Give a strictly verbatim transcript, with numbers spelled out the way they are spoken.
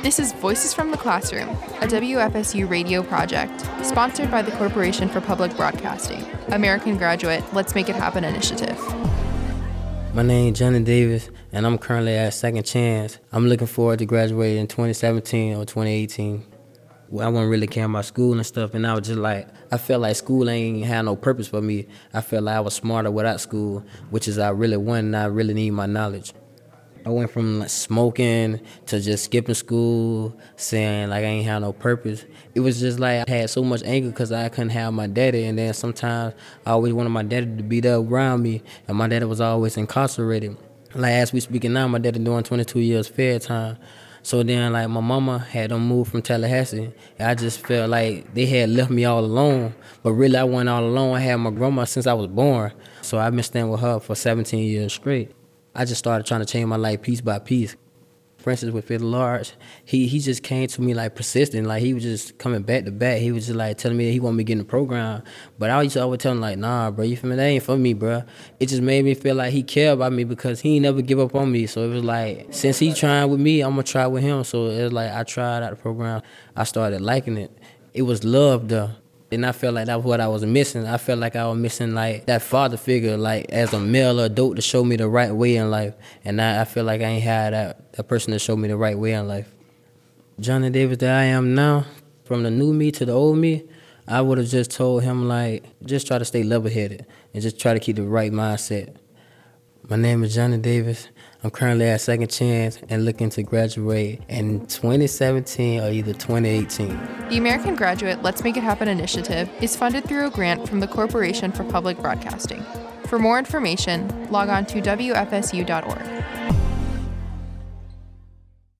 This is Voices from the Classroom, a W F S U radio project sponsored by the Corporation for Public Broadcasting, American Graduate Let's Make It Happen initiative. My name is Johnny Davis, and I'm currently at Second Chance. I'm looking forward to graduating in twenty seventeen or twenty eighteen. Well, I wasn't really caring about school and stuff, and I was just like, I felt like school ain't had no purpose for me. I felt like I was smarter without school, which is I really want, and I really need my knowledge. I went from like smoking to just skipping school, saying like I ain't had no purpose. It was just like I had so much anger because I couldn't have my daddy, and then sometimes I always wanted my daddy to be there around me, and my daddy was always incarcerated. Like as we speaking now, my daddy doing twenty-two years fair time. So then like my mama had them moved from Tallahassee, and I just felt like they had left me all alone. But really I wasn't all alone. I had my grandma since I was born. So I've been staying with her for seventeen years straight. I just started trying to change my life piece by piece. For instance, with Phil Large, he he just came to me like persistent. Like he was just coming back to back. He was just like telling me that he wanted me to get in the program. But I used to always tell him like, nah, bro, you feel me? That ain't for me, bro. It just made me feel like he cared about me because he ain't never give up on me. So it was like, since he trying with me, I'm gonna try with him. So it was like I tried out the program. I started liking it. It was love though. And I felt like that was what I was missing. I felt like I was missing like that father figure, like as a male adult to show me the right way in life. And I, I feel like I ain't had that, that person to show me the right way in life. Johnny Davis that I am now, from the new me to the old me, I would have just told him like, just try to stay level-headed and just try to keep the right mindset. My name is Johnny Davis. I'm currently at Second Chance and looking to graduate in twenty seventeen or either twenty eighteen. The American Graduate Let's Make It Happen initiative is funded through a grant from the Corporation for Public Broadcasting. For more information, log on to W F S U dot org.